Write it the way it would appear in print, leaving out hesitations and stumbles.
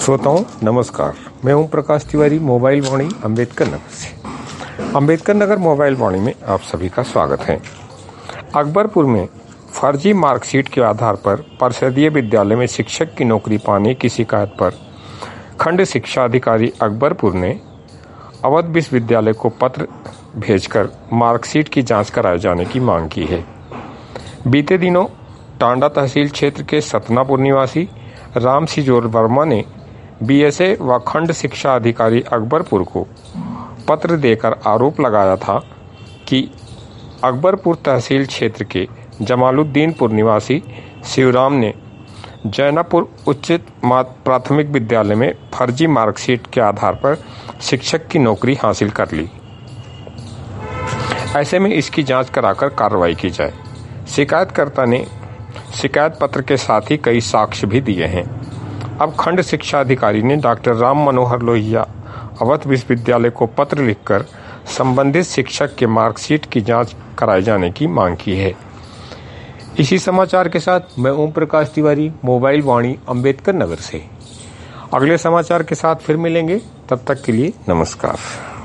श्रोताओं नमस्कार। मैं ओम प्रकाश तिवारी, मोबाइल वाणी अम्बेडकर नगर से। अम्बेडकर नगर मोबाइल वाणी में आप सभी का स्वागत है। अकबरपुर में फर्जी मार्कशीट के आधार पर परिषदीय विद्यालय में शिक्षक की नौकरी पाने की शिकायत पर खंड शिक्षा अधिकारी अकबरपुर ने अवध विश्वविद्यालय को पत्र भेजकर मार्कशीट की जांच कराए जाने की मांग की है। बीते दिनों टांडा तहसील क्षेत्र के सतनापुर निवासी राम सिजोर वर्मा ने बीएसए व खंड शिक्षा अधिकारी अकबरपुर को पत्र देकर आरोप लगाया था कि अकबरपुर तहसील क्षेत्र के जमालुद्दीनपुर निवासी शिवराम ने जैनापुर उच्च प्राथमिक विद्यालय में फर्जी मार्कशीट के आधार पर शिक्षक की नौकरी हासिल कर ली। ऐसे में इसकी जांच कराकर कार्रवाई की जाए। शिकायतकर्ता ने शिकायत पत्र के साथ ही कई साक्ष्य भी दिए हैं। अब खंड शिक्षा अधिकारी ने डॉक्टर राम मनोहर लोहिया अवध विश्वविद्यालय को पत्र लिखकर संबंधित शिक्षक के मार्कशीट की जांच कराए जाने की मांग की है। इसी समाचार के साथ मैं ओम प्रकाश तिवारी, मोबाइल वाणी अम्बेडकर नगर से। अगले समाचार के साथ फिर मिलेंगे, तब तक के लिए नमस्कार।